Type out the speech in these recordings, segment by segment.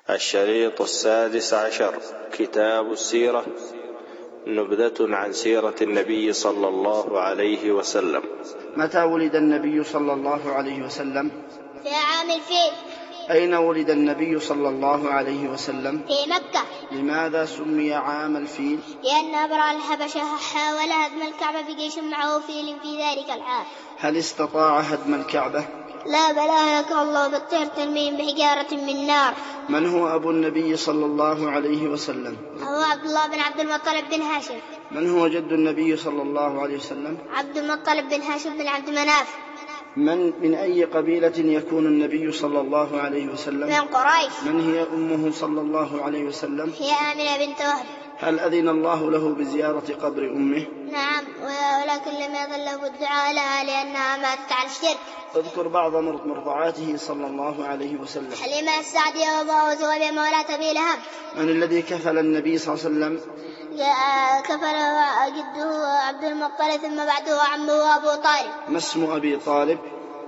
الشريط 16 كتاب السيرة، نبذة عن سيرة النبي صلى الله عليه وسلم. متى ولد النبي صلى الله عليه وسلم؟ في عام الفيل. أين ولد النبي صلى الله عليه وسلم؟ في مكة. لماذا سمي عام الفيل؟ لأن أبرهة الحبشة حاول هدم الكعبة بجيش معه فيل في ذلك العام. هل استطاع هدم الكعبة؟ لا، بل أهلكه الله بالطير ترميهم بحجارة من نار. من هو أبو النبي صلى الله عليه وسلم؟ هو عبد الله بن عبد المطلب بن هاشم. من هو جد النبي صلى الله عليه وسلم؟ عبد المطلب بن هاشم بن عبد مناف. من أي قبيلة يكون النبي صلى الله عليه وسلم؟ من قريش. من هي أمه صلى الله عليه وسلم؟ هي آمنة بنت وهب. هل أذن الله له بزيارة قبر أمه؟ نعم، ولكن لم يظل له الدعاء لها لأنها ماتت على الشرك. اذكر بعض مرضعاته صلى الله عليه وسلم. حليمة السعدية وأبوها وزويبة مولاة أبي لهب. من الذي كفل النبي صلى الله عليه وسلم؟ كفل جده عبد المطلب، ثم بعده عمه أبو طالب. ما اسم أبي طالب؟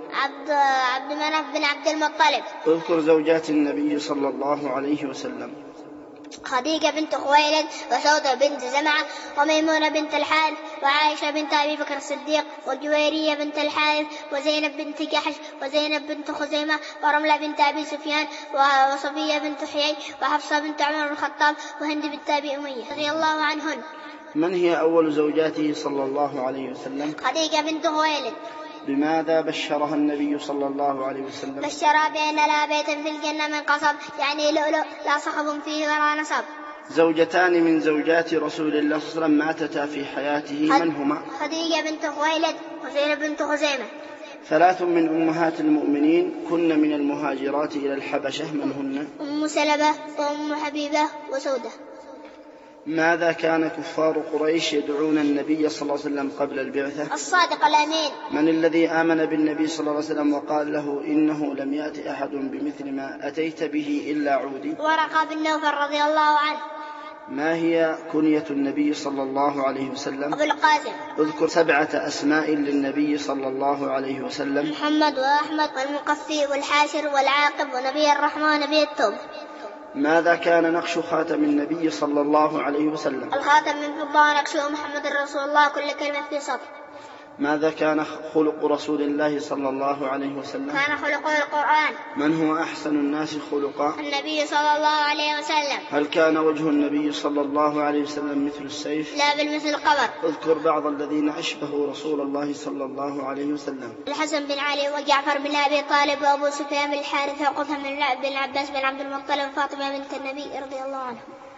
عبد مناف بن عبد المطلب. اذكر زوجات النبي صلى الله عليه وسلم. خديجة بنت خويلد، وسودة بنت زمعة، وميمونة بنت الحارث، وعائشة بنت أبي بكر الصديق، وجويرية بنت الحارث، وزينب بنت جحش، وزينب بنت خزيمة، ورملة بنت أبي سفيان، وصفية بنت حيي، وحفصة بنت عمر بن الخطاب، وهند بنت أبي أمية رضي الله عنهن. من هي أول زوجاته صلى الله عليه وسلم؟ خديجة بنت خويلد. بماذا بشرها النبي صلى الله عليه وسلم؟ بشرها بأن لها بيتا في الجنة من قصب، يعني لؤلؤ لا صخب فيه ولا نصب. زوجتان من زوجات رسول الله صلى الله عليه وسلم ماتتا في حياته، من هما؟ خديجة بنت خويلد وزينب بنت خزيمة. 3 من أمهات المؤمنين كن من المهاجرات إلى الحبشة، من هن؟ أم سلمة وأم حبيبة وسودة. ماذا كان كفار قريش يدعون النبي صلى الله عليه وسلم قبل البعثة؟ الصادق الأمين. من الذي آمن بالنبي صلى الله عليه وسلم وقال له إنه لم يأتي أحد بمثل ما أتيت به إلا عودي؟ ورقة بن نوفل رضي الله عنه. ما هي كنية النبي صلى الله عليه وسلم؟ أبو القاسم. اذكر 7 أسماء للنبي صلى الله عليه وسلم. محمد وأحمد والمقفي والحاشر والعاقب ونبي الرحمة ونبي التوبة. ماذا كان نقش خاتم النبي صلى الله عليه وسلم؟ الخاتم من فضة ونقشه محمد رسول الله، كل كلمة في سطر. ماذا كان خلق رسول الله صلى الله عليه وسلم؟ كان خلقه القرآن. من هو أحسن الناس خلقا؟ النبي صلى الله عليه وسلم. هل كان وجه النبي صلى الله عليه وسلم مثل السيف؟ لا، بل مثل القمر. اذكر بعض الذين أشبهوا رسول الله صلى الله عليه وسلم. الحسن بن علي، وجعفر بن أبي طالب، وأبو سفيان بن الحارث، وقثة بن العباس بن عبد المطلب، وفاطمة بنت النبي رضي الله عنه.